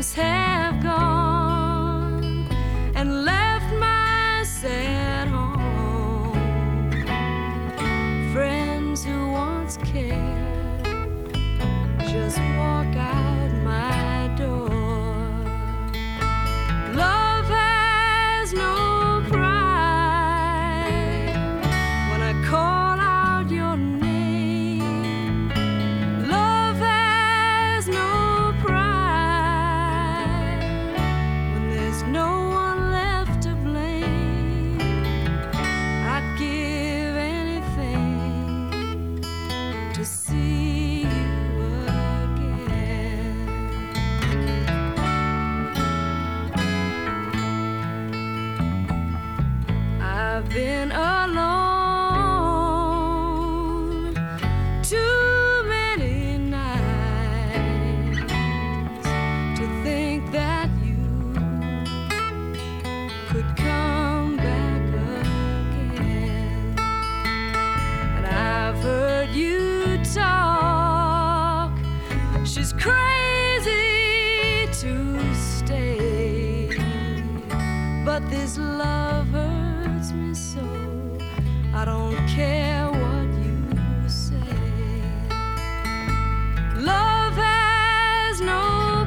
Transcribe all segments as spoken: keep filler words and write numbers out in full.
friends have gone and left my sad home. Friends who once cared just walk out my door. Love has no pride when I call out your name. Love has no pride when there's no one left to blame. I'd give anything to see you again. I've been alone too many nights to think that you could come back again. And I've heard you talk. She's crazy to stay, but this love hurts me so. I don't care what you say. Love has no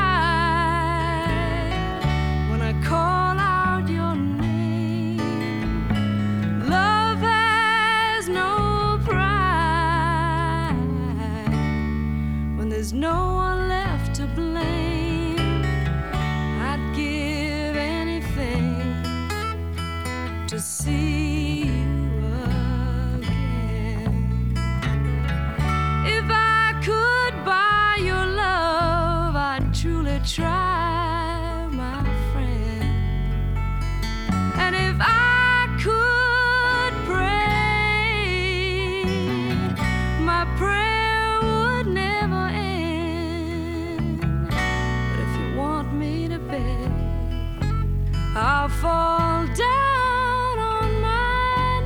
pride when I call out your name. Love has no pride when there's no one left to blame. I'd give anything to see you again. If I could buy your love, I'd truly try, my friend. And if I could pray, my prayer would never end. But if you want me to beg, I'll fall down on my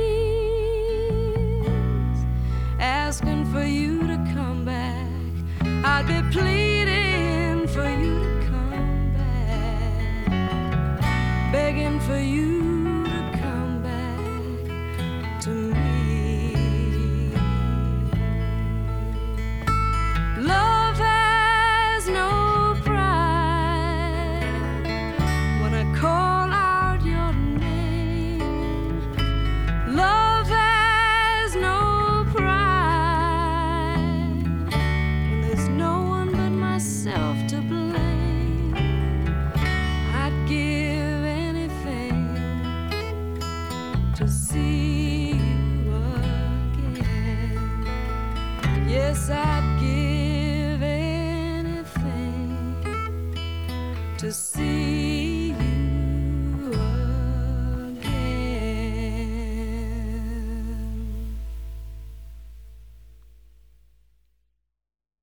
knees, asking for you to come back. I'd be pleading for you to come back, begging for you to come back to me. Love has no pride when I call out your name. Love has no pride when there's no one but myself to blame. I'd give anything to see you again. Yes, I'd give anything to see